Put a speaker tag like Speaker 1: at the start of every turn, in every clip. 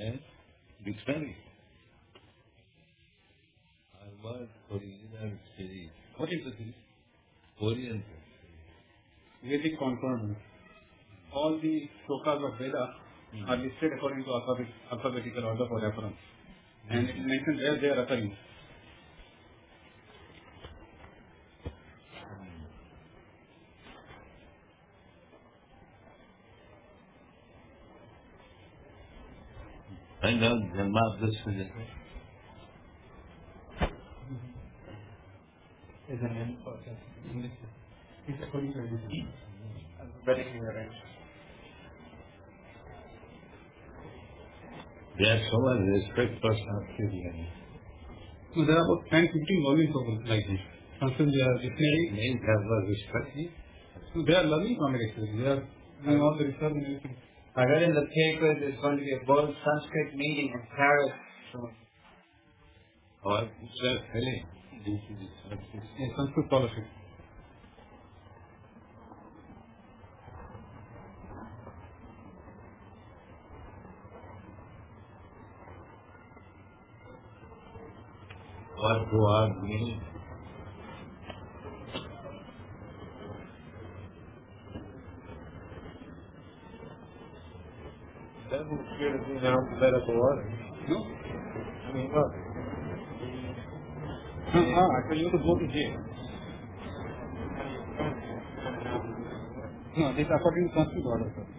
Speaker 1: Dictionary. Harvard Original Series.
Speaker 2: What is the series?
Speaker 1: Oriental.
Speaker 2: Vedic Concordance. All the slokas of Veda are listed according to alphabetical order for reference. And it is mentioned where they are occurring.
Speaker 1: Find out Janmadasya.
Speaker 2: Is an end for English. It's according to alphabetically arranged.
Speaker 1: They have so much respect for Sanskrit.
Speaker 2: So there are about 10-15 volumes of like this. Sanskrit dictionary.
Speaker 1: They have a respect.
Speaker 2: So they are learning from it actually. They are doing all the research and everything.
Speaker 3: I read in the paper there's going to be a World Sanskrit meeting in Paris soon.
Speaker 1: Our teacher telling due to this Sanskrit.
Speaker 2: Yes, Sanskrit scholarship.
Speaker 1: What who are meaning? That would appear to be an alphabetical order.
Speaker 2: No?
Speaker 1: I mean, look.
Speaker 2: Actually you have to go to J. No, this is according to Sanskrit order, sir.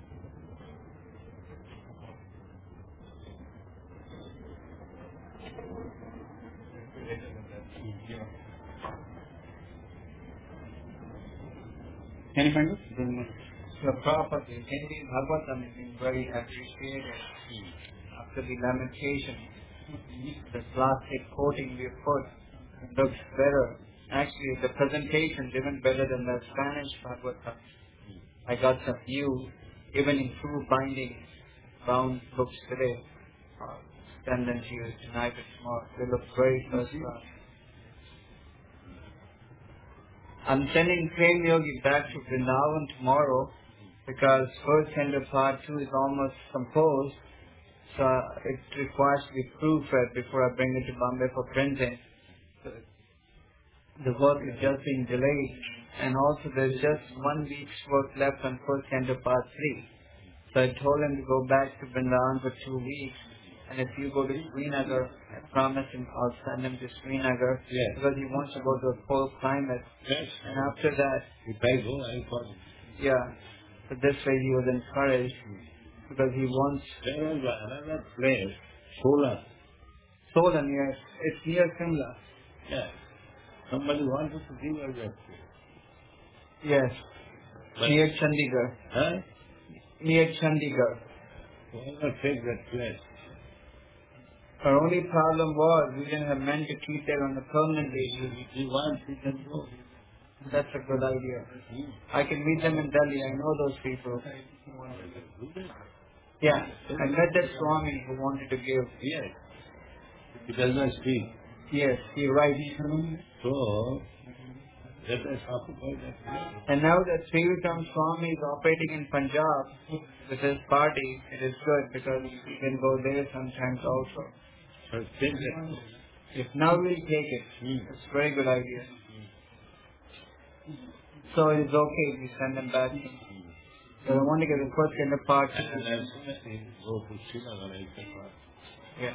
Speaker 2: Can you find it?
Speaker 3: The Prabhupada, Hindi Bhagavatam has been very appreciated after the lamentation. The plastic coating we put looks better. Actually, the presentation is even better than the Spanish Bhagavatam. I got some new, even in true binding, bound books today. Tendon used tonight it's more. They look very first class. I'm sending Prem Yogi back to Vrindavan tomorrow because first tender part 2 is almost composed, so it requires to be proofread before I bring it to Bombay for printing. So the work is just being delayed, and also there's just 1 week's work left on first tender part 3. So I told him to go back to Vrindavan for 2 weeks. And if you go to Srinagar, I promise him I'll send him to Srinagar because he wants to go to a cold climate.
Speaker 1: Yes.
Speaker 3: And after that,
Speaker 1: If I go, I'll call you.
Speaker 3: yeah, so this way he was encouraged because he wants
Speaker 1: There is another place, Solar.
Speaker 3: Solan, yes, it's near Simla.
Speaker 1: Yeah. Somebody wanted to give us that place.
Speaker 3: Yes,
Speaker 1: But-
Speaker 3: near Chandigarh.
Speaker 1: Huh?
Speaker 3: Near Chandigarh.
Speaker 1: Why not take that place?
Speaker 3: Our only problem was we didn't have men to keep there on a permanent basis.
Speaker 1: If he wants, he can go.
Speaker 3: That's a good idea. I can meet them in Delhi. I know those people. Yeah, I met that Swami who wanted to give.
Speaker 1: Yes. He does not speak.
Speaker 3: Yes, he writes.
Speaker 1: So, let us occupy that place.
Speaker 3: And now that Srivikram Swami is operating in Punjab with his party, it is good because we can go there sometimes also.
Speaker 1: So take that.
Speaker 3: If now we'll take it, it's a very good idea. So it's okay if we send them back. So I want to get the first and the part.
Speaker 1: And as soon as he go to Srinagar, I can pass.
Speaker 3: Yeah.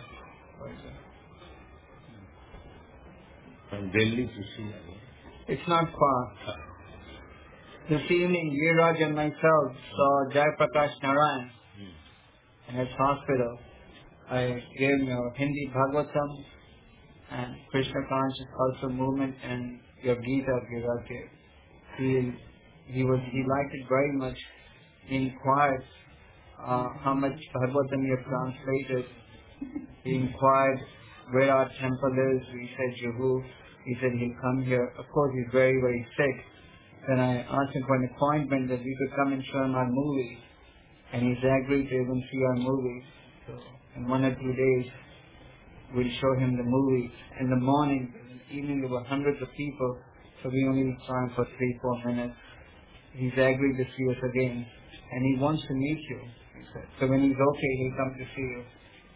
Speaker 1: From Delhi to Srinagar.
Speaker 3: It's not far. This evening, Viraj and myself saw Jai Prakash Narayan in his hospital. I gave him your Hindi Bhagavatam and Krishna Conscious also movement and your Gita Viraj gave. He liked it very much. He inquired how much Bhagavatam you have translated. He inquired where our temple is. We said Juhu. He said he'll come here. Of course, he's very, very sick. Then I asked him for an appointment that we could come and show him our movies. And he's agreed to even see our movies. So in 1 or 2 days, we'll show him the movies. In the morning, in the evening, there were hundreds of people. So we only saw him for 3-4 minutes. He's agreed to see us again. And he wants to meet you. he said. So when he's okay, he'll come to see you.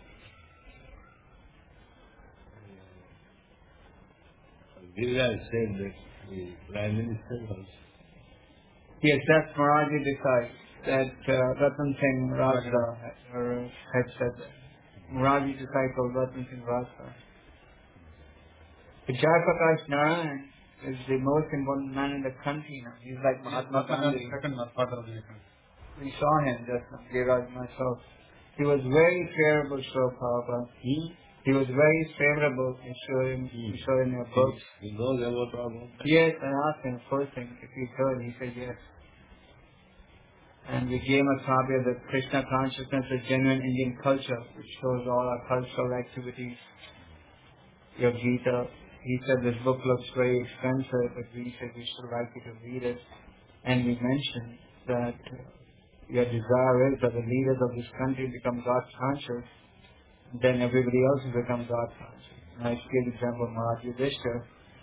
Speaker 1: Giriraj said that the Prime Minister was...
Speaker 3: Yes, that's Maharaji Desai, that Ratan Singh Rajda had said that. Maharaji Desai called Ratan Singh Rajda. But Jayaprakash Narayan is the most important man in the country now. He's like Mahatma Gandhi.
Speaker 2: Second father of the nation.
Speaker 3: We saw him just now, Giriraj myself. He was very favorable, Sri Prabhupada. He was very favorable in showing your books.
Speaker 1: He knows about all of that.
Speaker 3: Yes, I asked him first thing if he could. He said yes. And we gave him a copy of the Krishna Consciousness of Genuine Indian Culture, which shows all our cultural activities. Your Gita. He said this book looks very expensive, but we said we should like you to read it. And we mentioned that your desire is that the leaders of this country become God conscious, then everybody else will become God conscious. And I gave the example of Maharaj Yudhishthira.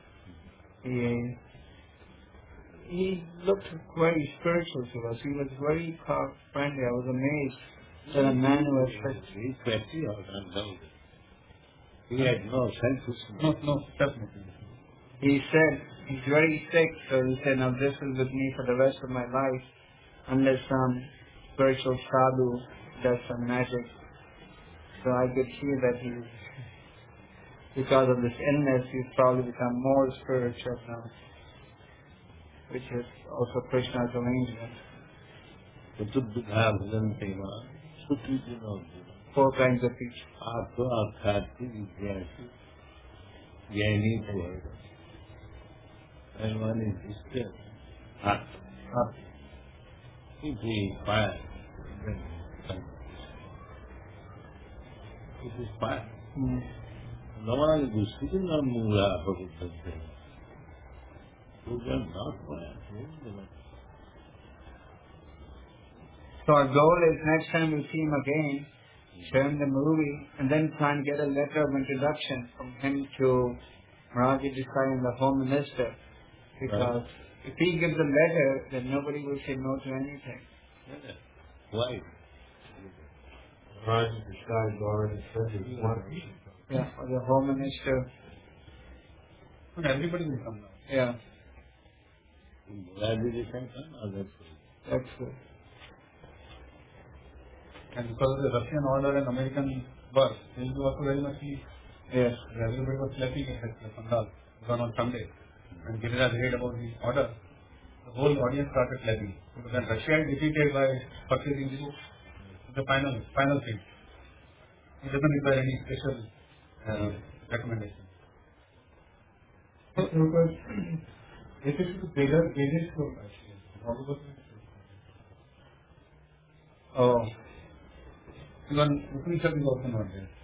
Speaker 3: He looked very spiritual to us. He was very friendly. I was amazed that a man who was such...
Speaker 1: He's patriotic and knows it. He had no selfishness.
Speaker 2: No, definitely.
Speaker 3: He said he's very sick, so he said, now this is with me for the rest of my life, unless some spiritual sadhu does some magic. So I could see that because of this illness, he's probably become more spiritual now, which is also Krishna's arrangement. Four kinds of people.
Speaker 1: And one is still. If we fire, it is fire. No one is sitting on Mula for the thing. You can not fire.
Speaker 3: So our goal is next time we see him again, show him the movie, and then try and get a letter of introduction from him to Maharaji Desai and the Home Minister. Because if he gives a letter, then nobody will say no to anything.
Speaker 1: Why?
Speaker 4: Maharaji Desai has already said he wants.
Speaker 3: Yeah, or the Home Minister.
Speaker 2: But everybody will come now.
Speaker 3: Yeah,
Speaker 1: Maharaji Desai come or that's it?
Speaker 3: that's good.
Speaker 2: And because of the Russian order and American birth, they will be also very much pleased.
Speaker 3: Yes.
Speaker 2: Everybody was clapping at the Pandal on Sunday. When Giriraj heard about the order, the whole audience started clapping. Because when Russia is defeated by purchasing the book, the final thing. It doesn't require any special recommendation.
Speaker 4: If it is bigger, it is good actually.
Speaker 2: Oh. Even Upanishad is also not there.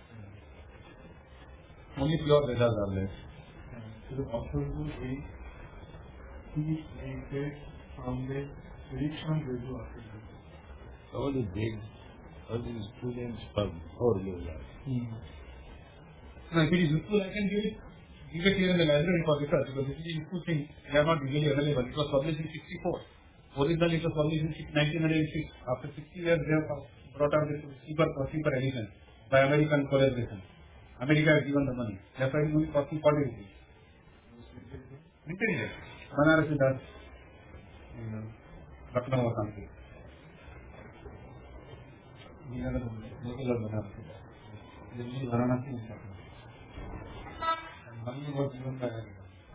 Speaker 2: Only pure Vedas are there.
Speaker 4: So the possible is he created from the Rikshan Vedu Akademi.
Speaker 1: All the big, all the students from 4 years old.
Speaker 2: Now, if it is useful, I can give it here in the library for research, because this is a useful thing. They are not usually available. It was published in 64. Originally, it was published in 1906. After 60 years, they have brought out this cheaper edition by American collaboration. America has given the money. Therefore, it is only costing 40 rupees. Intelligent. Banaras is that. Lucknow or something. These are the local Banaras. Delhi, Varanasi is Lucknow. And money was given by America.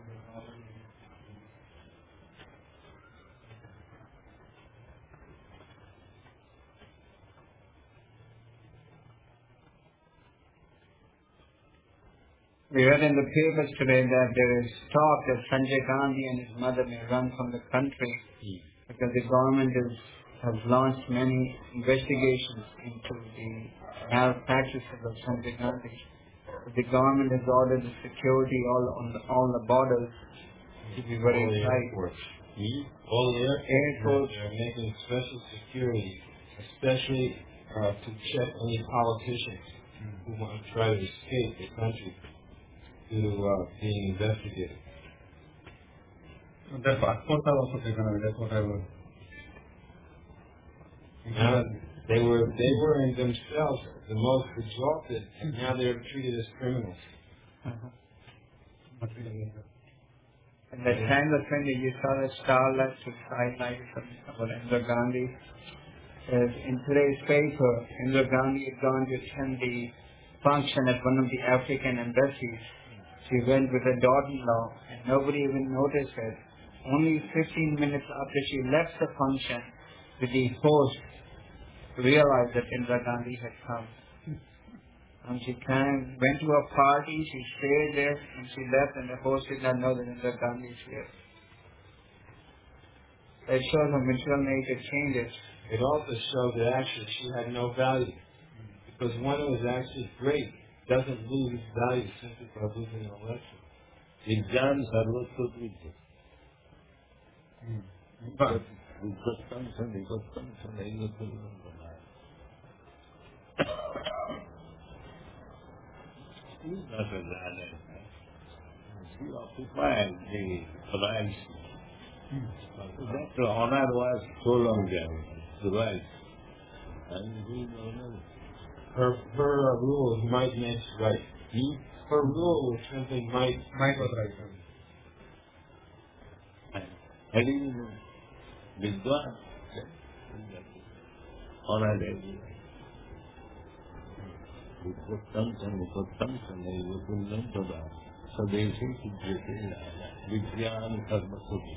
Speaker 3: We read in the papers today that there is talk that Sanjay Gandhi and his mother may run from the country because the government has launched many investigations into the malpractices of Sanjay Gandhi. The government has ordered the security all the borders to be very tight.
Speaker 4: All the
Speaker 3: Airports.
Speaker 4: They're making special security, especially to check any politicians who want to try to escape the country to being investigated.
Speaker 2: Their passports are also taken away. That's what I was.
Speaker 4: They were in themselves the most exalted, and now they're treated as criminals.
Speaker 3: And that kind of thing that you saw the starlight to highlight about Indira Gandhi. In today's paper, Indira Gandhi had gone to attend the function at one of the African embassies. She went with her daughter-in-law, and nobody even noticed it. Only 15 minutes after she left the function, the host realized that Indira Gandhi had come. And she went to a party, she stayed there, and she left, and the host did not know that Indira Gandhi is here. That shows how material nature changes.
Speaker 4: It also shows that actually she had no value. Because one who is actually great doesn't lose its value simply by losing an election.
Speaker 1: Vijnan sarvatva vidya. Vipassam sanaivatam She is not a Zana. She occupied the rights. That honor was so long there. The rights. And we don't know.
Speaker 4: Her rule was might makes right. Her rule was simply might was right.
Speaker 1: Having Vidwan, honor everyone. Vipassam sanaivatam tada sadesi siddhate Vijnan sarvatva.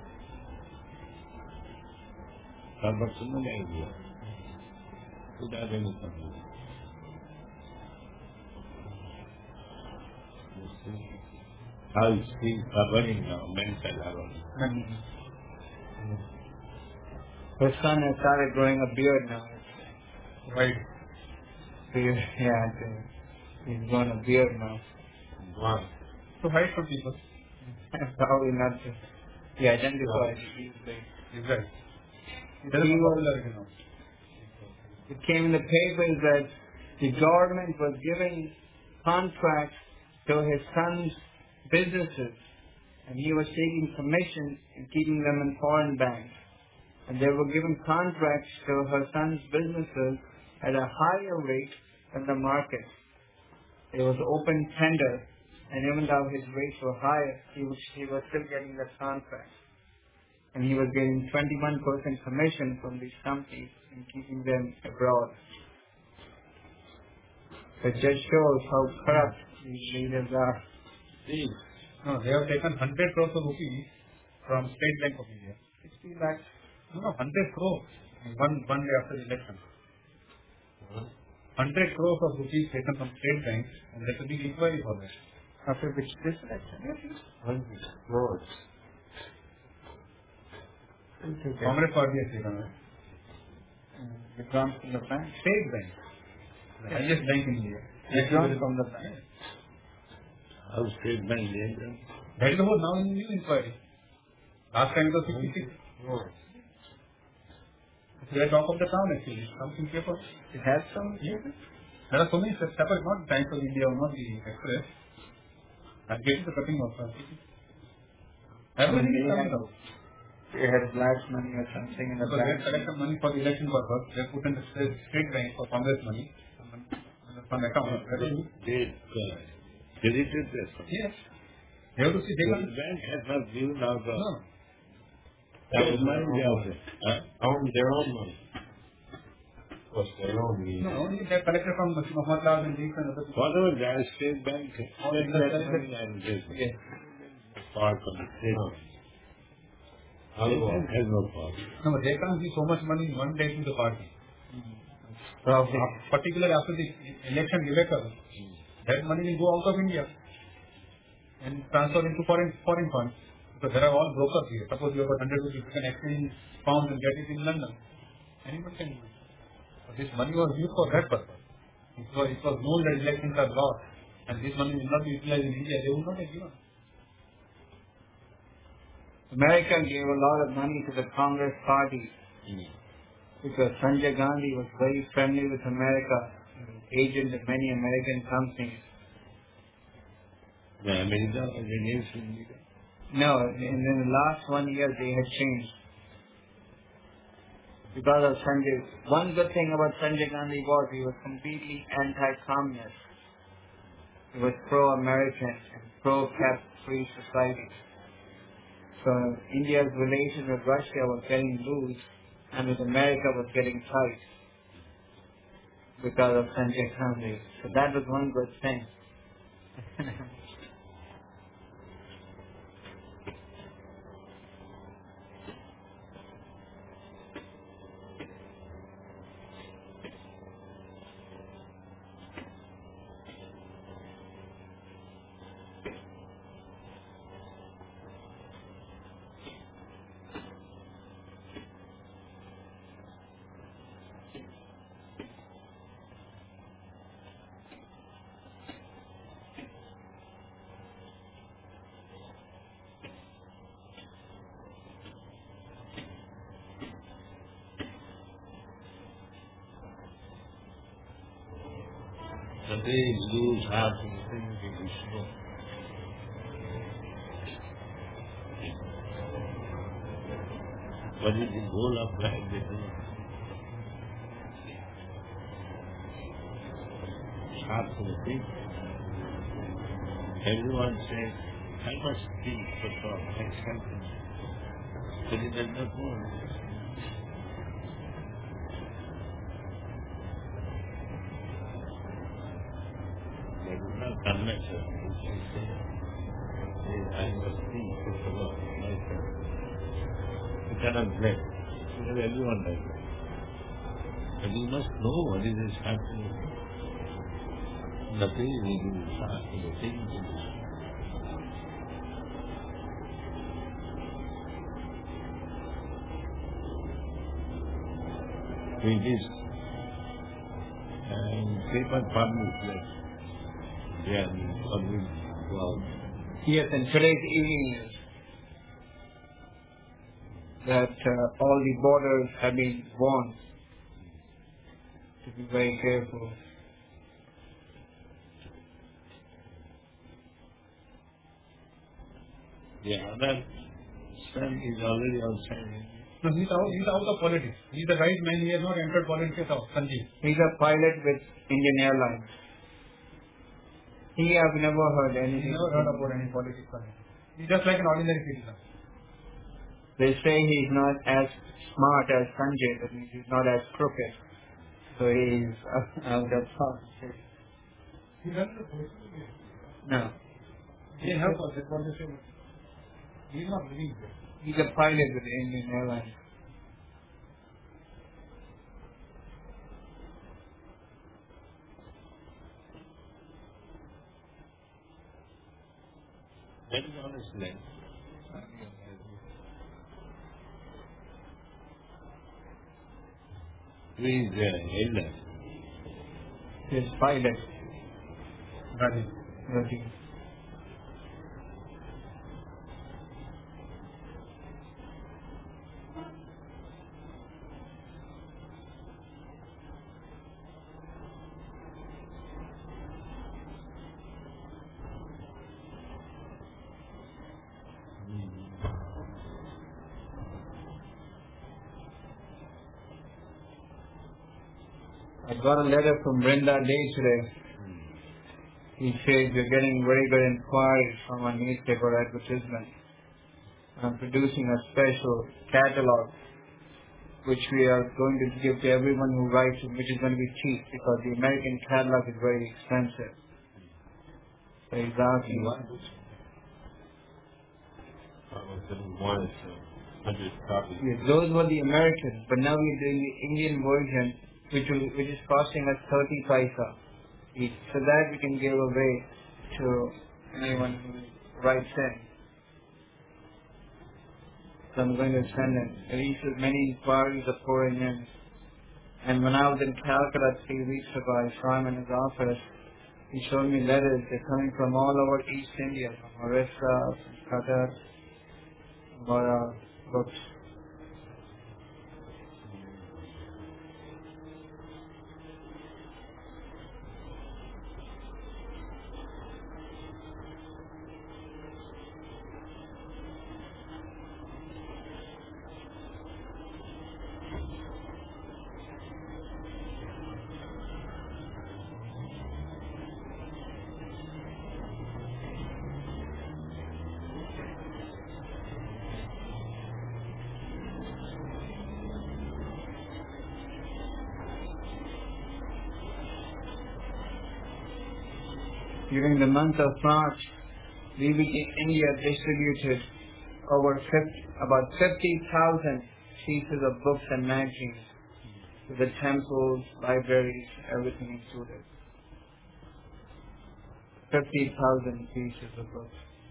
Speaker 1: Sarvatva means without any confusion. How is he governing now, mental health?
Speaker 3: Her son has started growing a beard now.
Speaker 2: Right.
Speaker 3: Beard, yeah, he's grown a beard now.
Speaker 4: Wow.
Speaker 2: To hide from people.
Speaker 3: Probably not to be identified easily.
Speaker 2: Exactly.
Speaker 3: It came in the papers that the government was giving contracts to his son's businesses, and he was taking commission and keeping them in foreign banks. And they were giving contracts to her son's businesses at a higher rate than the market. It was open tender, and even though his rates were higher, he was still getting the contract. And he was getting 21% commission from these companies and keeping them abroad. It just shows how corrupt these leaders are.
Speaker 2: No, they have taken 100 crores of rupees from State Bank of India.
Speaker 3: 60 lakhs.
Speaker 2: No, 100 crores. One day after the election. 100 crores of rupees taken from State Bank, and there should be inquiry for that.
Speaker 3: After which this election?
Speaker 4: 100 crores.
Speaker 2: Congress party has taken it.
Speaker 3: Withdrawn from the bank.
Speaker 2: State Bank. The highest bank in India.
Speaker 3: Withdrawn from the bank.
Speaker 1: How State Bank did that?
Speaker 2: That is about now in new inquiry. Last time it was 56 crores. They talk of the town actually. Something paper.
Speaker 3: It has some?
Speaker 2: Yes. There are so many separate, not Bank of India or not the Express. I'm getting the cutting of everything is coming out.
Speaker 3: They had black money or something in the
Speaker 2: Because they
Speaker 3: bank.
Speaker 2: collected money for the election purpose. They put in the State Bank for Congress money. From account.
Speaker 1: They deleted this.
Speaker 2: Yes. They have to see. They
Speaker 1: The
Speaker 2: can't.
Speaker 1: bank has not given out the
Speaker 2: No.
Speaker 1: money also.
Speaker 4: Own their own money. Of course, their own money.
Speaker 2: No, only they collected from Muhammad Lal and these and other people.
Speaker 1: Whatever that State Bank, all
Speaker 2: Yes.
Speaker 1: that money and this
Speaker 2: Yes.
Speaker 1: part of the State Bank. State Bank has no power.
Speaker 2: No, but they can't give so much money in one day to the party. Particularly after the election elector, that money will go out of India and transfer into foreign funds. Because there are all brokers here. Suppose you have got 100 rupees, you can exchange pounds and get it in London. Anyone can do it. But this money was used for that purpose. It was known that elections are lost and this money will not be utilized in India. They would not have given.
Speaker 3: America gave a lot of money to the Congress party because Sanjay Gandhi was very friendly with America, agent of many American companies.
Speaker 1: The America was against India.
Speaker 3: No, in the last 1 year they had changed. because of Sanjay. One good thing about Sanjay Gandhi was he was completely anti-communist. He was pro-American and pro-capitalist-free society. So India's relation with Russia was getting loose and with America was getting tight because of Sanjay Gandhi. So that was one good thing.
Speaker 1: But they lose half of the things that we know. What is the goal of life they do? Half of the things. Everyone says, I must think for God, I something. But it does not work. They do not connect us. They say, I must think for God, myself. You cannot blame. Because everyone does that. But you must know what is happening. Nothing will do the things in this. It is paper public, yes. They are public cloud.
Speaker 3: Yes, and today's evening is that all the borders have been warned to be very careful.
Speaker 1: The other son is already outside.
Speaker 2: No, he's out of politics. He's the right man. He has not entered politics at all. Sanjeev.
Speaker 3: He's a pilot with Indian Airlines. I've never heard anything.
Speaker 2: He's never heard about any politics. He's just like an ordinary citizen.
Speaker 3: They say he's not as smart as Sanjay, that means he's not as crooked. So he's out of politics.
Speaker 2: He doesn't know politics.
Speaker 3: No.
Speaker 2: They have that's what they say. He's not living there.
Speaker 3: He's a pilot with Indian Airlines.
Speaker 1: That is honestly. Who is elder?
Speaker 3: His pilot.
Speaker 2: Rajiv.
Speaker 3: Rajiv. I got a letter from Brenda Day today. He says we're getting very good inquiries from our newspaper advertisement. I'm producing a special catalog which we are going to give to everyone who writes it, which is going to be cheap because the American catalog is very expensive. So he's asking.
Speaker 4: One is 100 copies.
Speaker 3: Yes, those were the Americans, but now we're doing the Indian version, which is costing us 30 paisa each, so that we can give away to anyone who writes in. So I'm going to send it. At least many inquiries are pouring in. And when I was in Calcutta 3 weeks ago, I saw him in his office. He showed me letters. They're coming from all over East India, from Orissa, from Qatar, about books. During the month of March, VVT India distributed about 50,000 pieces of books and magazines to the temples, libraries, everything included. 50,000 pieces of books.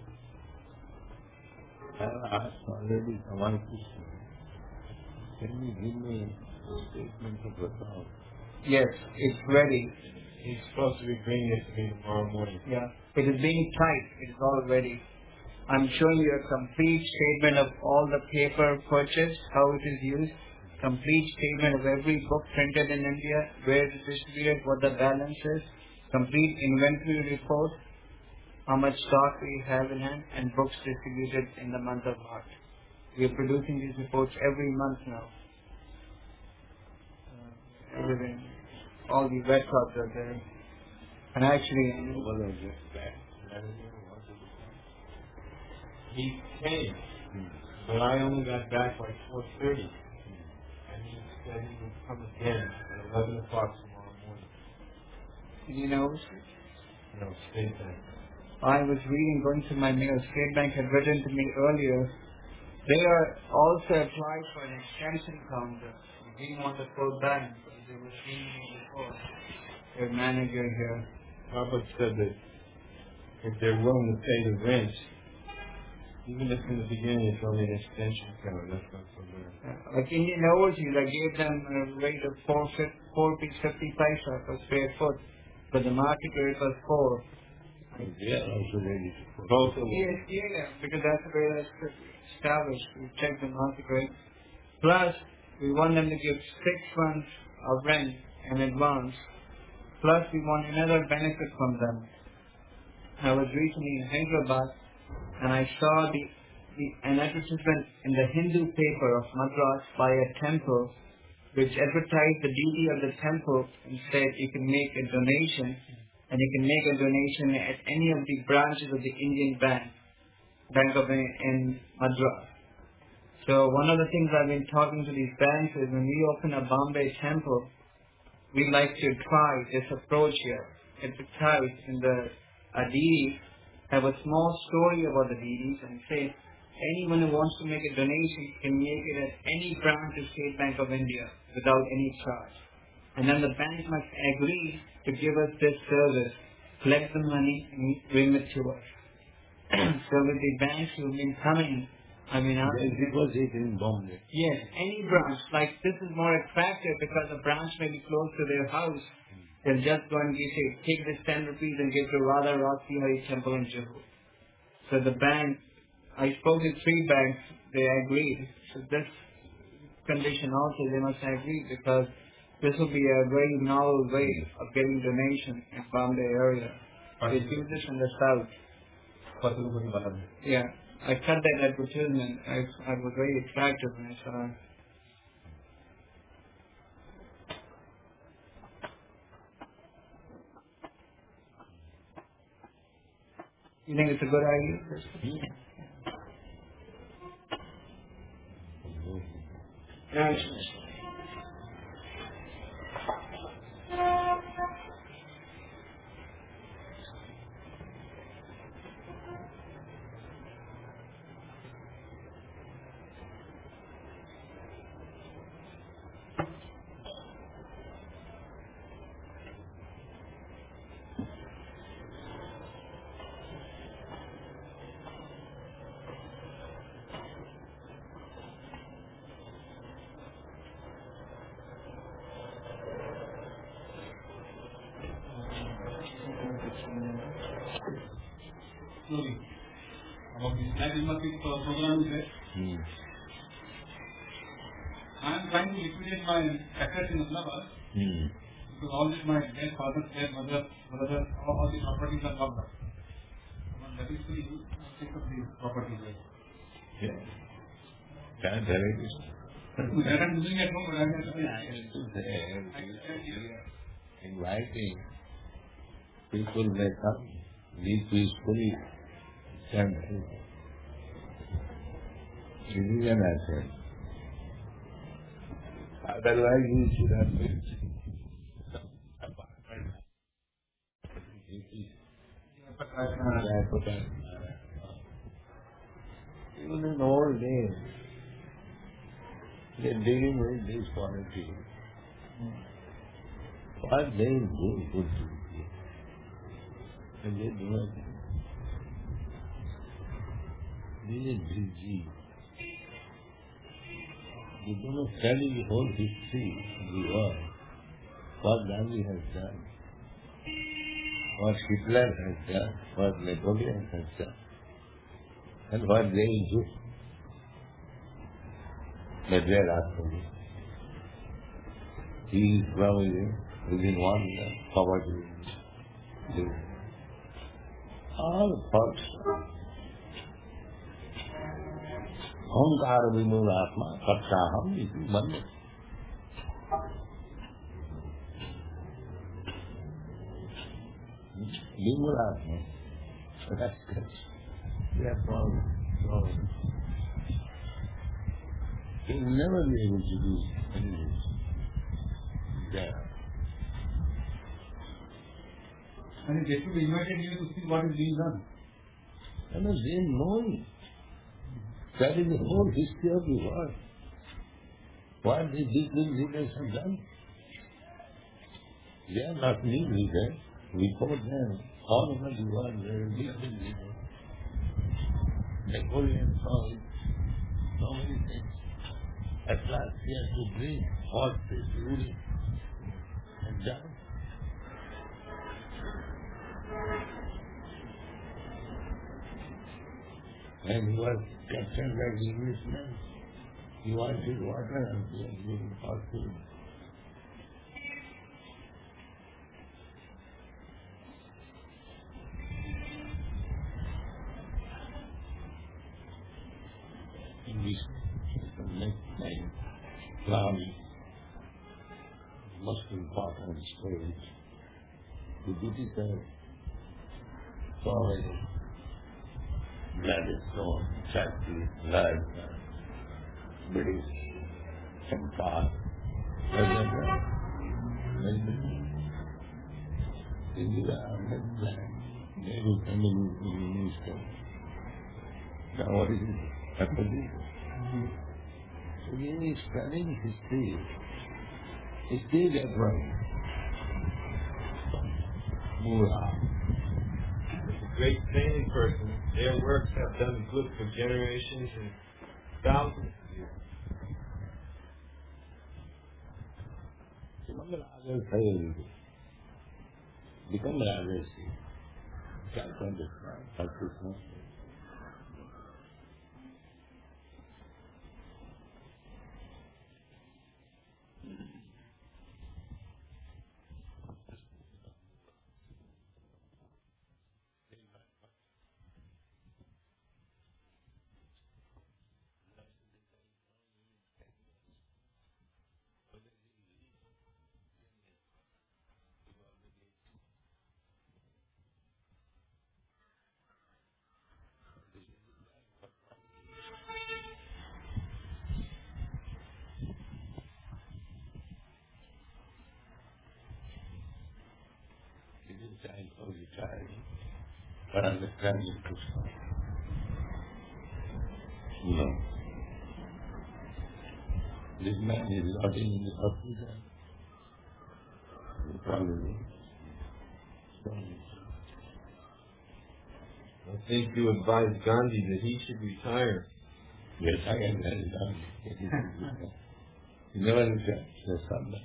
Speaker 1: I have asked already one question. Can you give me a statement of account?
Speaker 3: Yes, it's ready.
Speaker 4: He's supposed to be bringing it to me tomorrow morning.
Speaker 3: Yeah, it is being typed. It is all ready. I'm showing you a complete statement of all the paper purchased, how it is used, complete statement of every book printed in India, where it is distributed, what the balance is, complete inventory report, how much stock we have in hand, and books distributed in the month of March. We are producing these reports every month now. Everything, all the records are there. And actually,
Speaker 1: Well, I just back. I don't know what to do.
Speaker 4: He came, but I only got back by 4:30. And he said he would come again at 11 o'clock tomorrow morning.
Speaker 3: you know,
Speaker 4: No, State Bank.
Speaker 3: I was reading, going through my mail. State Bank had written to me earlier. They are also applied for an extension counter. We want to go back, but they were seeing me before. Their manager here.
Speaker 4: Papa said that if they're willing to pay the rent, even if in the beginning it's only an extension counter, that's not so bad.
Speaker 3: Like Indian Overseas, I gave them a rate of 4.50 per square foot, but the market rate was 4.
Speaker 1: They are also ready to put.
Speaker 4: Both of them.
Speaker 3: Yes, yeah, because that's the way that's established. We check the market rate. Plus, we want them to give 6 months of rent in advance. Plus, we want another benefit from them. I was recently in Hyderabad, and I saw an advertisement in the Hindu paper of Madras by a temple, which advertised the duty of the temple and said you can make a donation, and you can make a donation at any of the branches of the Indian Bank in Madras. So one of the things I've been talking to these banks is when we open a Bombay temple, we like to try this approach here. Advertise in the DDs, have a small story about the DDs and say anyone who wants to make a donation can make it at any branch of State Bank of India without any charge. And then the bank must agree to give us this service, collect the money and bring it to us. So with the banks who've been coming,
Speaker 1: They deposit in Bombay.
Speaker 3: yes, any branch. Like this is more attractive because the branch may be close to their house. They'll just go and say, take this 10 rupees and give to Radha Rasi Hari Temple in Juhu. So the bank, I spoke to 3 banks, they agreed. So this condition also they must agree because this will be a very novel way of getting donation in Bombay area. They do this in the south. Yeah, I cut that advertisement. I was very attractive when I saw it. You think it's a good idea? Yes.
Speaker 2: Slowly. About this diagnostic program is there. I am trying to liquidate my assets in Ahmedabad because all this my dead father, dead mother, brother, all the properties are locked up. That is to take up these properties.
Speaker 1: Yeah. Can't have it.
Speaker 2: That I'm doing at home, but I'm not doing
Speaker 1: In writing, people may come, live peacefully, can this is an asset. Otherwise, you should have built some apartment. Even in old days, they're dealing with this quality. What they do good to you, and they do nothing. They are busy. You do not study the whole history of the world, what Gandhi has done, what Hitler has done, what Napoleon has done, and what they will do. But they are asking. He is probably within one poverty. All thoughts. Ahankara vimulatma sattaham iti manya. Vimulatma. That's good. They are problem. He will never be able to do anything there.
Speaker 2: And they should invited you to see what is being done.
Speaker 1: And they know that is the whole history of the world. What these big leaders have done. They are not new leaders. Before them, all over the world, there are big leaders. Napoleon saw it, so many things. At last he has to bring horses, ruling, and down. And he was captured by the Englishmen. He wanted water and they gave him horses. In this next time, Rami, most important stage, the British saw Gladstone, factory, life, British, Empire, etc. India, Midland, they will come in the minister. Now what is it? Happening? So he is studying history. He still get right. Mura.
Speaker 4: A great planning person. Their works have done good for generations and thousands of years.
Speaker 1: Become Rajas. Try to understand how to know. Time for retiring, but understanding Krishna. No. This man is rotting in the hospital. Probably.
Speaker 4: I think you advised Gandhi that he should retire.
Speaker 1: Yes, I am very Gandhi. He never retired. There's something.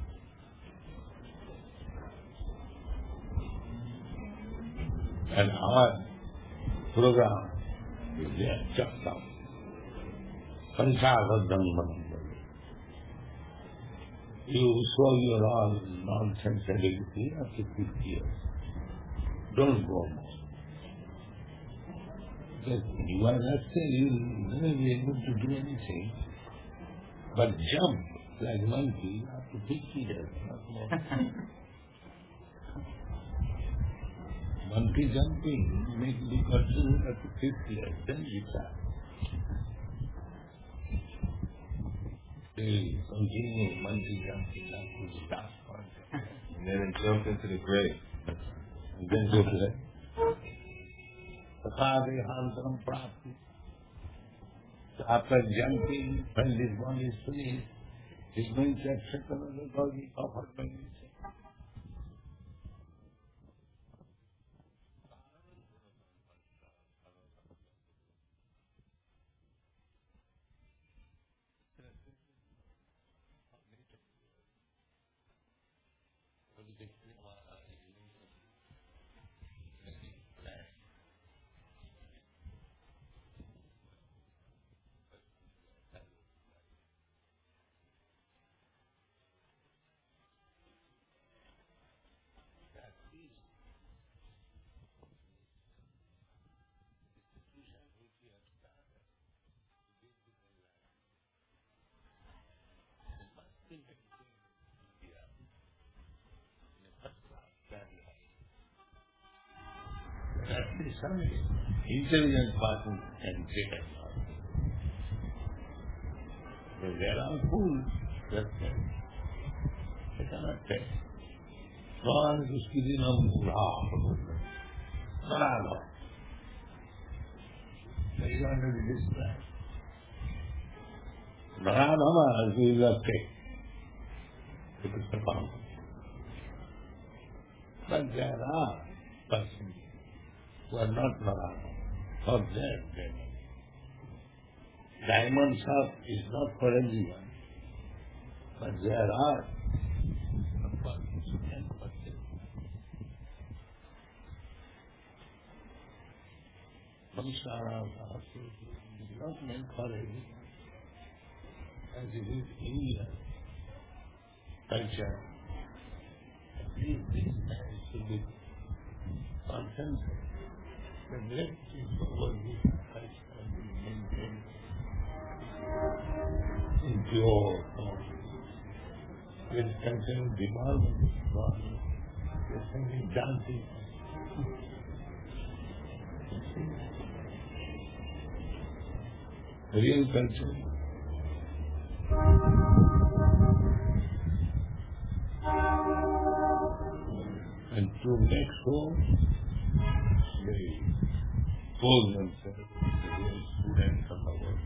Speaker 1: And our program is there, just now. Panchavaddam. You show your all nonsense ability after 50 years. Don't go more. Because you are not saying you will never be able to do anything, but jump like monkey after 50 years, not more. Monkey jumping make the person after 50 years, then you start. They continue monkey jumping up to the last point.
Speaker 4: And then jump into the grave.
Speaker 1: And then go to that. Sukhadehantaram prapti. So after jumping, when this one is finished, he's going to accept another body offered by himself. At least some intelligent person can take it. But there are fools that they cannot take. All this is no bravo. They is already described. Brahma is a cake. It is the fountain. But there are persons who are not Brahma. For that, diamond shop is not for everyone. But there are persons who can purchase. Samsara is not meant for everyone. As it is India culture, at least this man should be concentrated. The great thing over this culture is maintained in pure form. With cultural development, with singing, dancing. Real culture. And to make so, they pose themselves as real students of the world.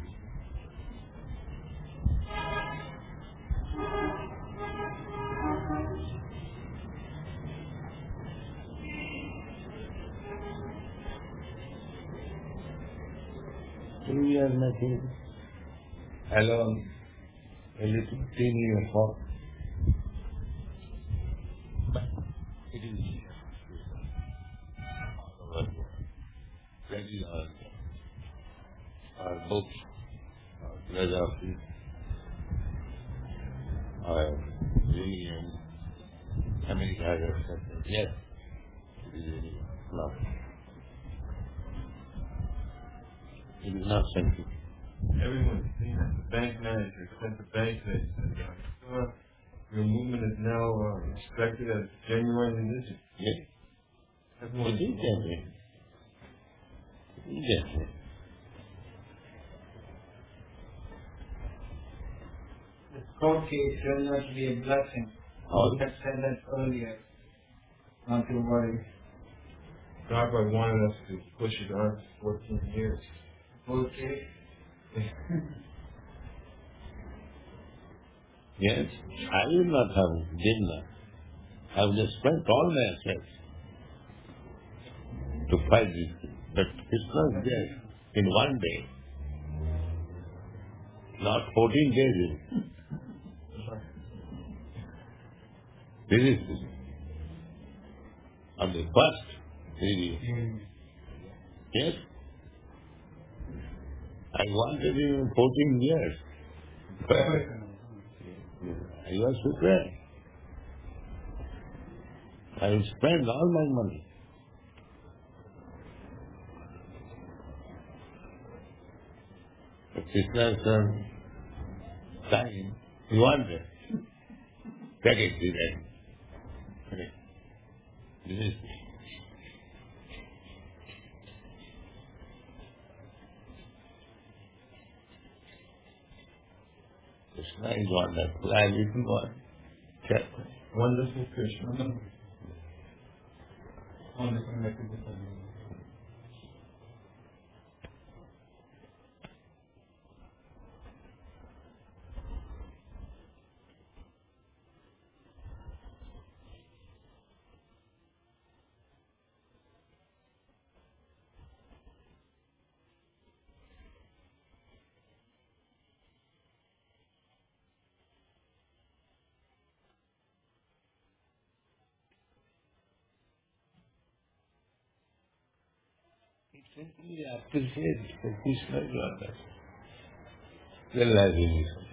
Speaker 1: We are nothing alone, a little teeny effort. But it is that is our books, our philosophy, our religion, America has accepted. Yes, it is really not. It is not simple.
Speaker 4: Everyone's seen that. The bank manager sent the bank that said, your movement is now respected as genuine religion.
Speaker 1: Yes.
Speaker 4: Everyone
Speaker 1: It is genuine. Yes.
Speaker 3: The court case turned out to be a blessing.
Speaker 1: Oh.
Speaker 3: We had said that earlier. Not to worry.
Speaker 4: God wanted us to push it on for 14 years.
Speaker 3: Court case?
Speaker 1: Yes, I will not have dinner. I will just spend all my assets to fight this thing. But Krishna's death in one day, not 14 days. This is on the first video. Yes? I wanted him in 14 years. I was prepared. I will spend all my money. But Krishna's time, he wanted. Take it, he said. Okay. This is Krishna is wonderful. I little one. Chapter.
Speaker 4: Wonderful Krishna.
Speaker 1: Simply appreciate the Krishna goddess. Then life will be something.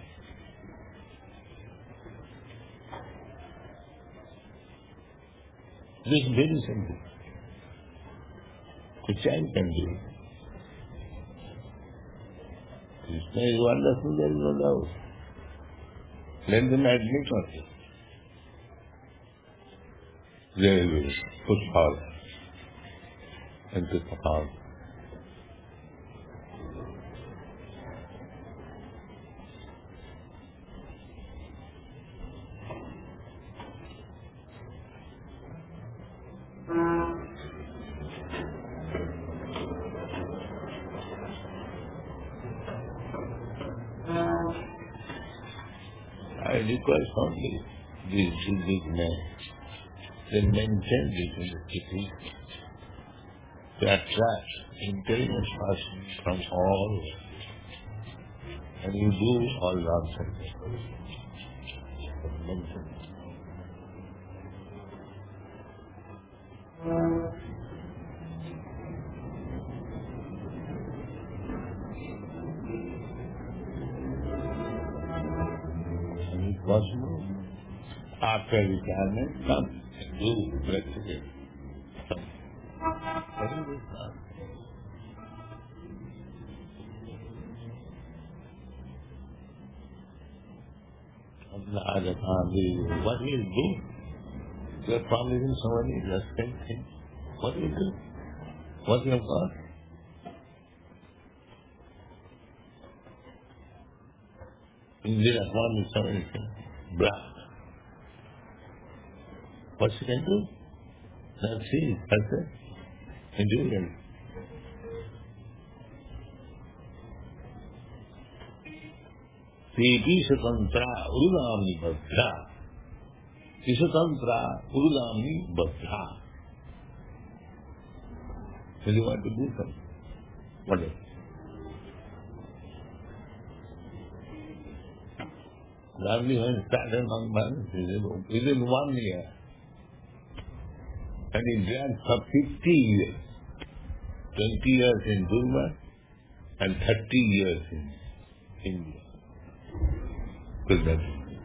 Speaker 1: This is very simple. The child can do it. Krishna is wonderful, there is no doubt. Let them admit on it. They will put forth into the heart. I request only these two big men, they maintain this in the city to attract intelligent persons from all over. And you do all nonsense. And if possible, after retirement, come and do practice. On the other hand, what will you do? You are promising somebody the same thing. What will you do? What you have got? India promised somebody black. What she can do? Now see, that's it. Intelligent. Ishatantra Urudamni Bhadra. Ishatantra Urudamni Bhadra. So you want to do something. What is it? Ravli when started on balance within 1 year. And he drank for 50 years. 20 years in Burma and 30 years in India. Good that.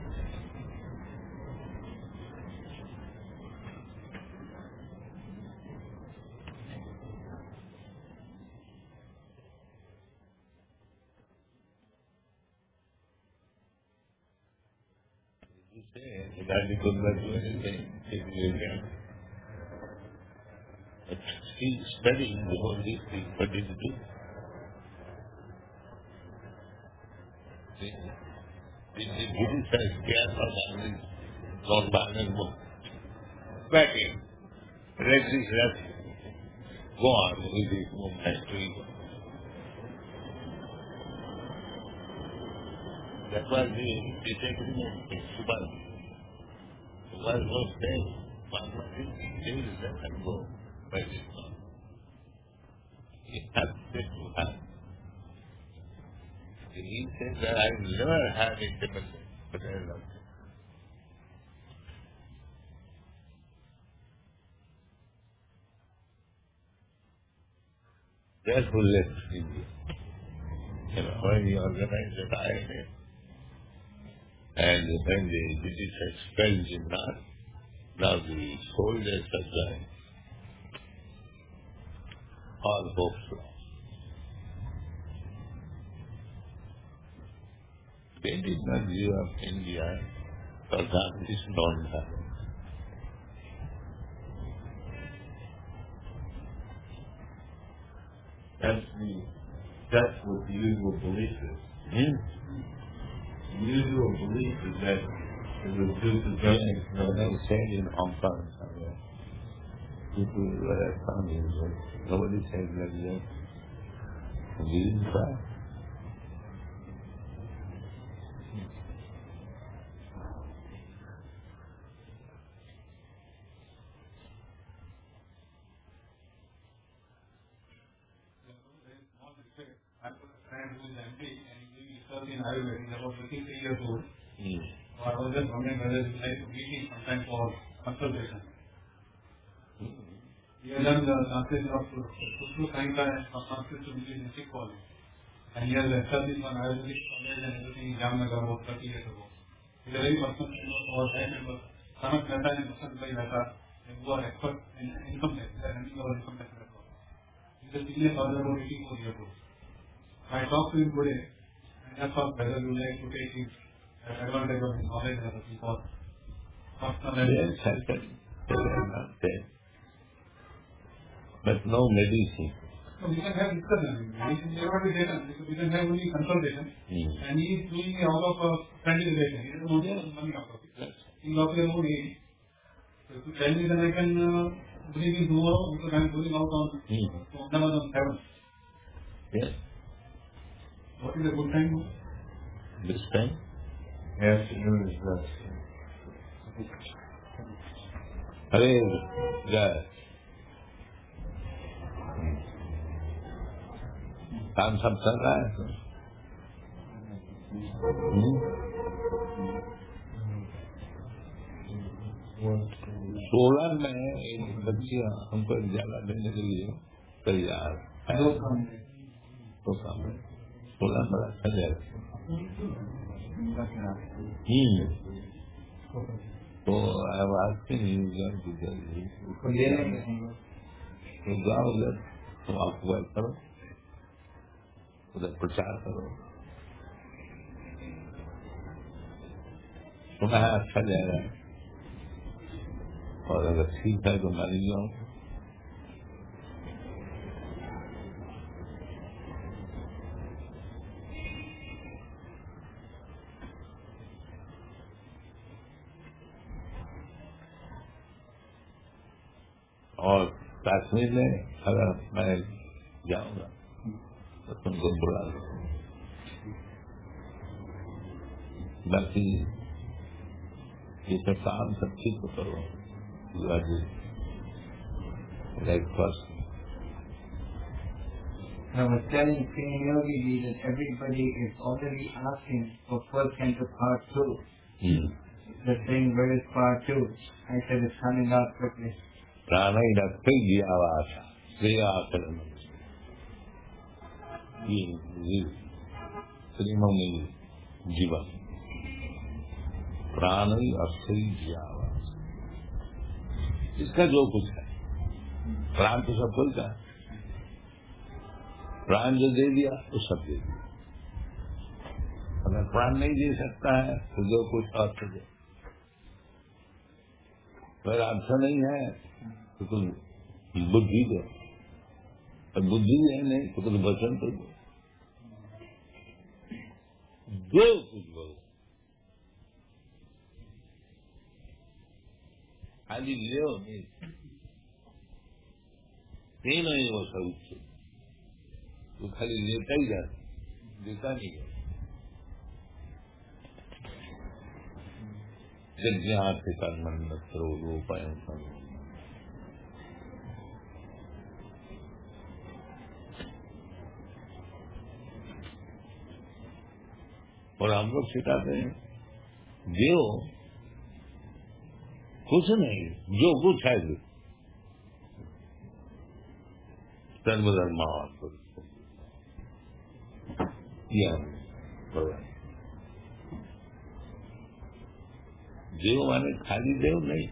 Speaker 1: You say that he could not do anything if you can. But he studied the whole history. What did he do? The British has care for the non-violent movement. Back in. Let's go on with this movement. That was the disagreement with Subhash. Subhash was saying, Bangladesh is let them go. But it's not. He has to have. He said that I will never have independence, but I love it. Therefore left India. When he organized the INA, and when the British expelled Jinnah, now the soldiers are dying. All hopes lost. They did not give up India for Gandhi's non-violence.
Speaker 4: That's what the usual belief is. The usual belief is that it was due to justice.
Speaker 1: They said in Hong Kong, people were communism. Nobody said like that. And we didn't try.
Speaker 2: He's about 53 years old. So I was just wondering whether he would like to meet him sometime for consultation. he has done the translation of Kusru Sahinka and Sanskrit to English in Sikh college. And he has established one Ayurvedic college and everything in Jamnagar about 30 years ago. He is a very personal friend of our time member, Sanak Mehta and Vasant Bhai Mehta, who are experts in income tax. They are handling our income tax record. He is a senior father about 84 years old. I talked to him today and I thought whether you would like to take his advantage of his knowledge and everything for personal and
Speaker 1: Yes, I can tell him not there. But no medicine.
Speaker 2: so we can have discussion. Medicine may not be taken because we can have only consultation. And he is doing it out of a friendly relation. He doesn't want to earn money out of it.
Speaker 1: Yes.
Speaker 2: He is of your own age. So if you tell me, then I can bring him tomorrow because I am going out on Ahmedabad on 7th.
Speaker 1: Yes.
Speaker 2: What is a good time?
Speaker 1: This time?
Speaker 4: Yes, it is.
Speaker 1: Hare Jai. काम सब चल रहा है तो 16 में एक बच्ची हमको ज्यादा देने के लिए तैयार है। तो काम है 16 बड़ा अच्छा जाएगा। तो अब आपके तो जाओ उधर तो आप वर्क करो, उधर प्रचार करो, सुना है अच्छा जाएगा। और अगर ठीक है तो मान जाओ। और कश्मीर में अगर मैं जाऊंगा तो तुमको बुला लो। बाकी ये सब काम सब ठीक तो करो। Like first.
Speaker 3: I was telling Sri Yogi Ji that everybody is already asking for first canto part 2. They're saying where is part 2? I said it's coming out quickly.
Speaker 1: प्राणी रखते आवास श्रेयाकरण श्रीमणि जीवन प्राणी अस्थि आवास इसका जो कुछ है प्राण तो सब बोलता है। प्राण जो दे दिया तो सब दे दिया। अगर प्राण नहीं दे सकता है तो जो कुछ अर्थ दे। अगर अर्थ नहीं है तो कुछ बुद्धि दो, और बुद्धि है नहीं तो कुछ वचन तो दो। जो कुछ बोलो खाली ले नहीं देना ही वो सब तो खाली लेता ही जाता, देता नहीं है। जज्ञात के कर्म रूपायण और हम लोग सिखाते हैं जो कुछ नहीं जो कुछ है सर्वधर्म देव माने खाली देव नहीं।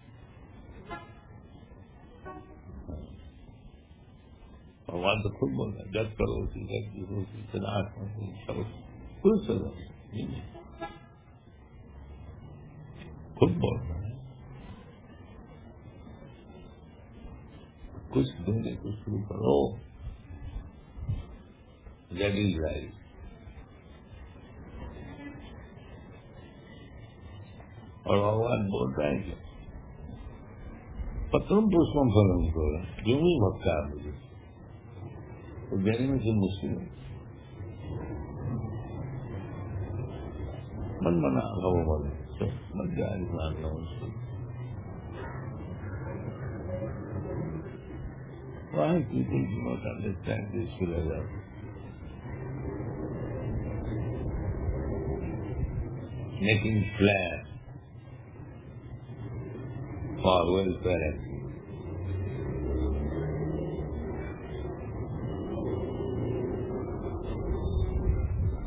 Speaker 1: भगवान तो खुद बोल रहे जब करो करो खुद बोल रहा है। कुछ देने को शुरू करो। That is right. और भगवान बोल रहे हैं कि पत्रम पुष्पम फलम करो क्यों ही भक्ता मुझे तो देने में से मुश्किल है। मन मना भगवान मन जाए Why people do not understand this philosophy? Making plans for welfare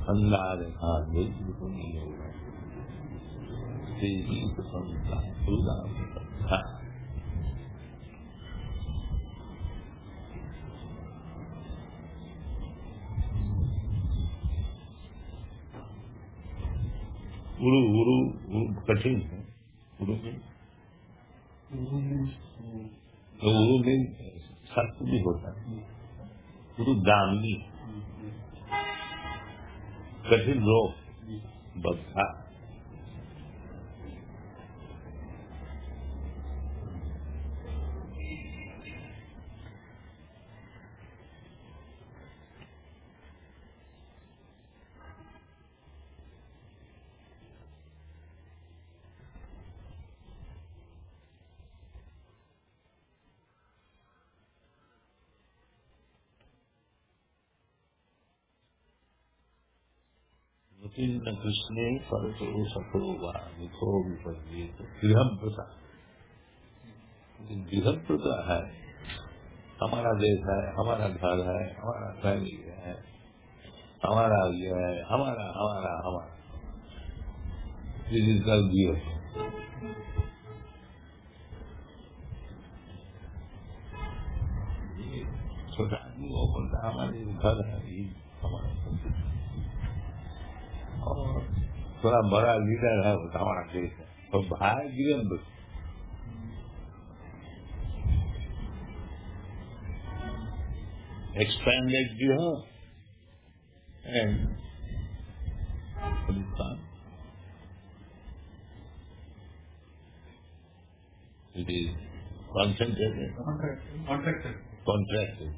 Speaker 1: अंगार बिल्कुल नहीं होगा, देवी प्रसन्नता पूरा प्रसन्नता। गुरु गुरु गुरु कठिन है, गुरु में सत्य भी होता है, गुरु दामी कठिन रोग बद्धा। न कृष्ण परतो सफलो वा मिथो विपर्येत। गृहप्रथा, गृहप्रथा है, हमारा देश है, हमारा घर है, हमारा फैमिली है, हमारा ये है, हमारा हमारा हमारा फिजिकल गृह। छोटा आदमी वो बोलता हमारे घर है, ये हमारा, और थोड़ा बड़ा लीडर है वो हमारा देश है, तो भाई गिरंद एक्सपेंडेड जो है and Pakistan it is concentrated contracted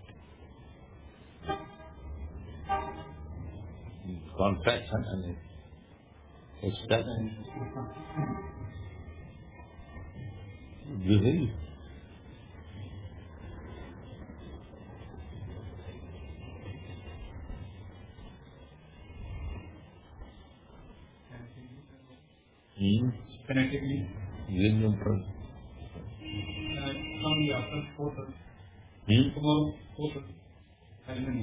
Speaker 1: contraction and extraction. Really?
Speaker 2: Phonetically?
Speaker 1: Union from
Speaker 2: after 4:30. Tomorrow 4:30.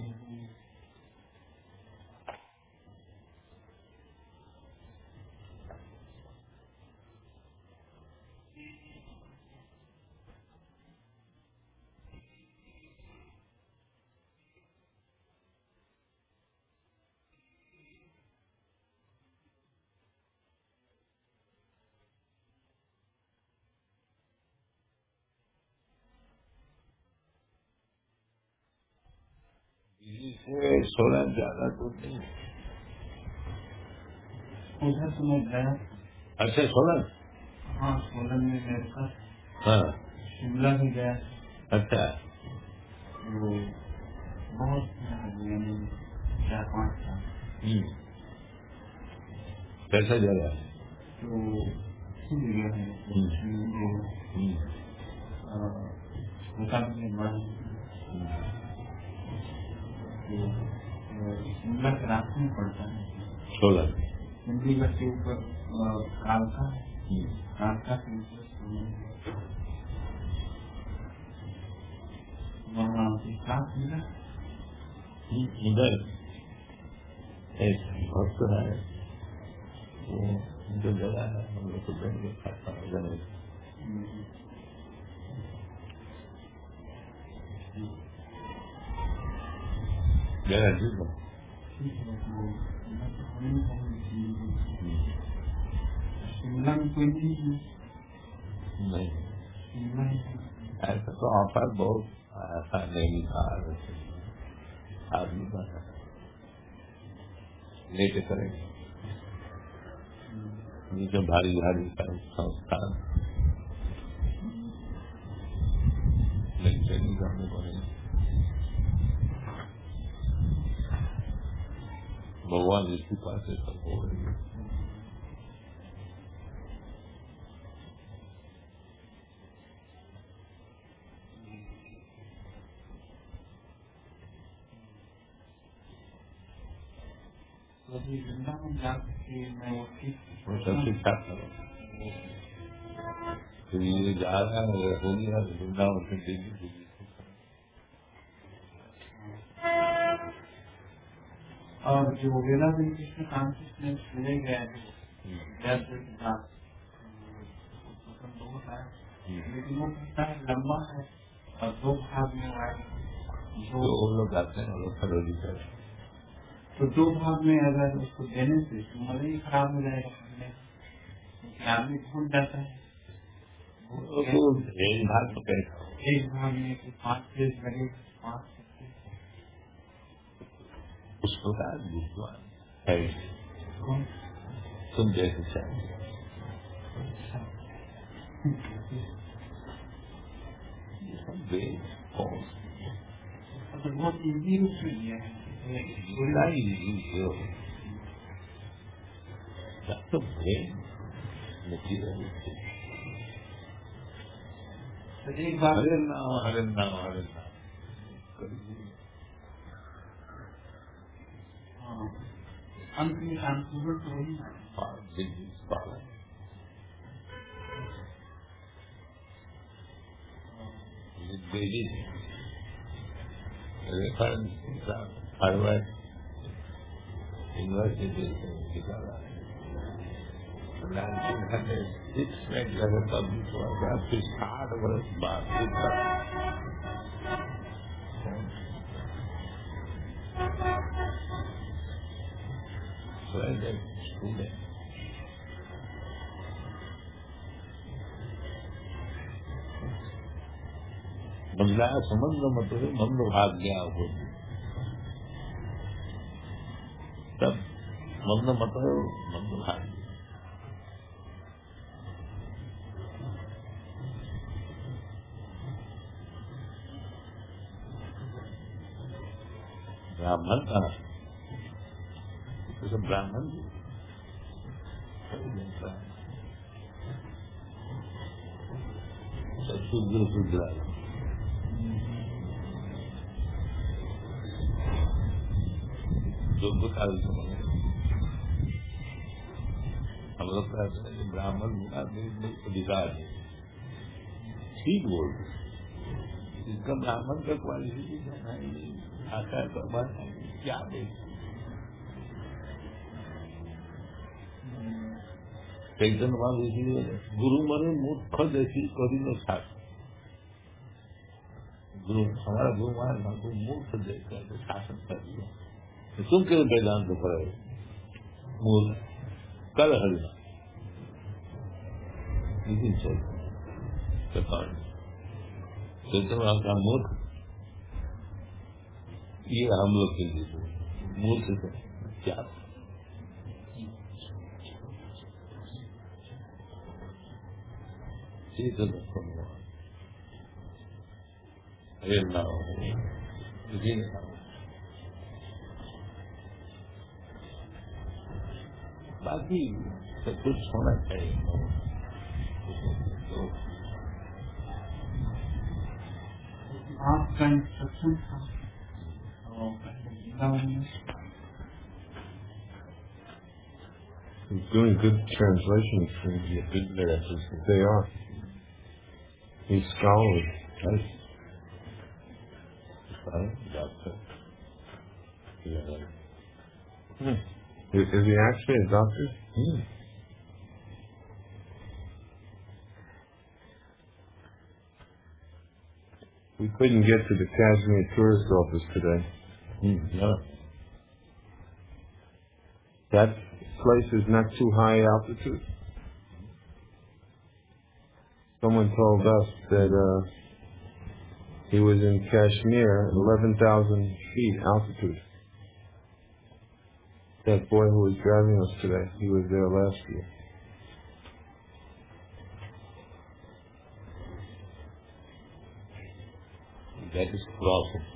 Speaker 1: सोलह ज्यादा दूर नहीं।
Speaker 3: उधर तो मैं गया।
Speaker 1: अच्छा सोलह?
Speaker 3: हाँ सोलह में गया था।
Speaker 1: हाँ
Speaker 3: शिमला में गया।
Speaker 1: अच्छा
Speaker 3: वो बहुत 4-5 साल।
Speaker 1: कैसा जगह है?
Speaker 3: तो अच्छी जगह है। शिमला के रास्ते में पड़ता है।
Speaker 1: सोलह
Speaker 3: चंडीगढ़ के ऊपर कालका के ऊपर वहाँ क्लास मिला।
Speaker 1: इधर एक भक्त है, वो जो जगह है हम लोग को देंगे खाता जगह ठीक है।
Speaker 3: शिमला में कोई
Speaker 1: नहीं, ऐसा तो ऑफर बहुत ऐसा नहीं था, आदमी का लेके करेंगे नीचे भारी भारी संस्थान लेके नहीं करने पड़ेंगे। भगवान जिसकी पास है सब हो रही है। सब ठीक ठाक करो, फिर ये जा रहा है हो गया वृंदावन से दिल्ली
Speaker 3: और जो वेला कृष्ण कॉन्शियसनेस ले गया है लेकिन वो कितना लंबा है और दो भाग में हुआ है
Speaker 1: जो लोग आते हैं वो लोग फरोजी कर
Speaker 3: तो दो भाग में अगर उसको देने से मन ही खराब हो जाएगा क्योंकि आदमी भूल जाता है
Speaker 1: एक भाग तो कैसा
Speaker 3: एक भाग में 5 पेज लगे 5
Speaker 1: उसको का विद्वान है तुम जैसे चाहिए
Speaker 3: बहुत इजी रूप में लिया है
Speaker 1: तो
Speaker 3: एक बार
Speaker 1: हरे नाम हरे नाम हरे नाम
Speaker 3: अंत में शांतिपूर्ण तो ही
Speaker 1: हार्वर्ड यूनिवर्सिटी से निकाला 1906 में जब पब्लिश हुआ था फिर 60 वर्ष बाद स्टूडेंट बदला संबंध मतलब मंद भाग गया हो तब मंद मतलब मंद भाग गया ब्राह्मण का तो सब ब्राह्मण शूद्र शूद्र जो बता हम लोग कहते हैं कि ब्राह्मण अधिकार है ठीक बोल इसका ब्राह्मण का क्वालिफिकेशन है आता है तो क्या देख चैतन्य बात इसलिए गुरु मरे मूर्ख जैसी कभी न था गुरु हमारा गुरु महाराज हमको मूर्ख जैसा शासन कर दिया तुम क्यों वेदांत पढ़े मूल कल हरिना लेकिन चैतन्य का मूर्ख ये हम लोग के लिए मूर्ख से क्या चैतन्य हरे नाम इसी ने बाकी सब कुछ होना चाहिए
Speaker 3: आपका इंस्ट्रक्शन था
Speaker 5: He's doing good translations.
Speaker 1: good letters.
Speaker 5: They are. He's scholarly.
Speaker 1: Right? Doctor. Yeah.
Speaker 5: Is he actually a doctor? We couldn't get to the Kashmir tourist office today.
Speaker 1: No.
Speaker 5: That place is not too high altitude. Someone told us that he was in Kashmir, 11,000 feet altitude. That boy who was driving us today, he was there last year.
Speaker 1: That is crossing.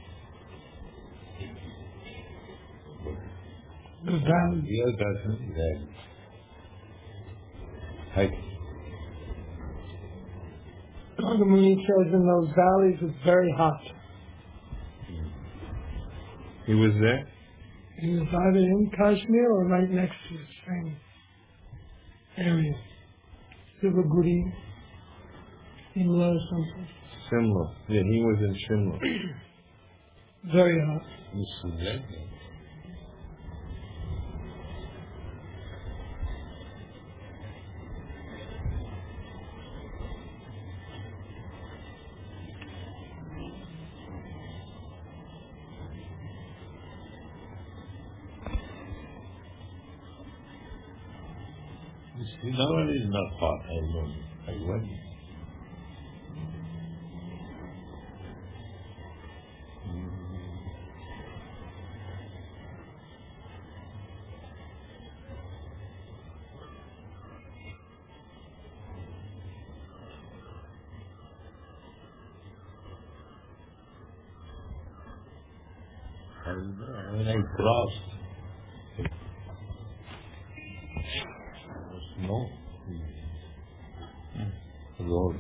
Speaker 5: Yeah, that's it.
Speaker 1: Right.
Speaker 6: The Muni says in those valleys it's very hot.
Speaker 5: He was there?
Speaker 6: He was either in Kashmir or right next to the same area. Sivaguri, Shimla or something.
Speaker 5: Shimla. Yeah, he was in Shimla.
Speaker 6: Very hot.
Speaker 1: Srinagar is not far, I know. I went. When I crossed, there was no road.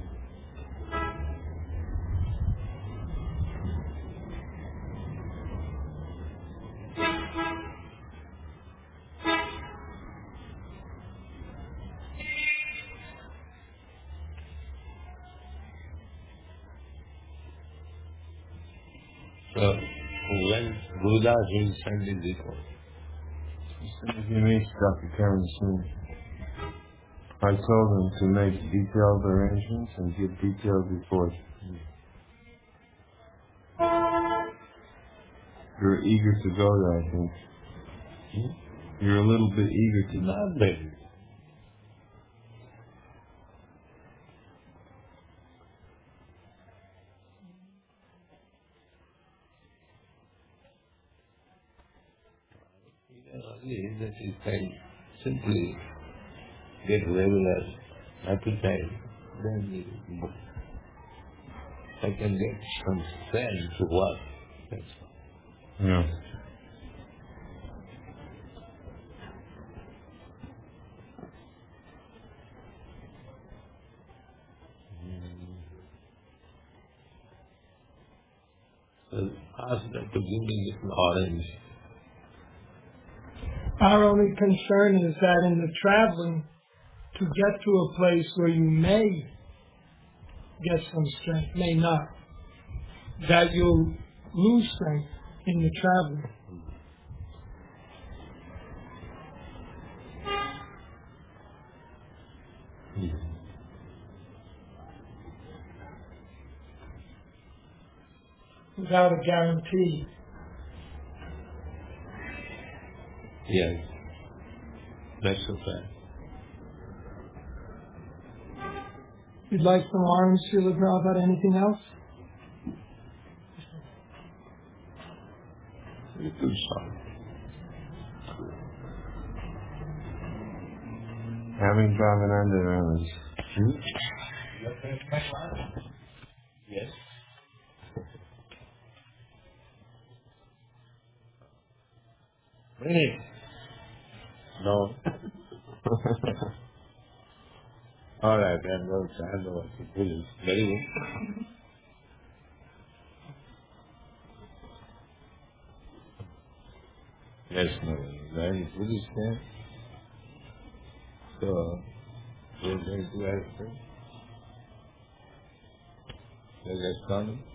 Speaker 1: So when Gurudas will send his report.
Speaker 5: As soon as he meets Dr. Karen soon, I told him to make detailed arrangements and give detailed reports. You're eager to go there, I think. You're a little bit eager to go.
Speaker 1: Not very. That is can simply get regular appetite, then I can get some strength to work. That's all.
Speaker 5: Yeah.
Speaker 1: So ask them to give me little orange.
Speaker 6: Our only concern is that in the traveling, to get to a place where you may get some strength, may not, that you'll lose strength in the traveling. Without a guarantee.
Speaker 1: Yes, that's a fact.
Speaker 6: You'd like some orange, Srila Prabhupada, anything else?
Speaker 1: Little salt.
Speaker 5: Having Bhavananda Ramas.
Speaker 1: Yes. Bring it. No. All right, I know what to do. Very good. Yes, no. Very Buddhist name. So, we're going to ask him. Does that sound?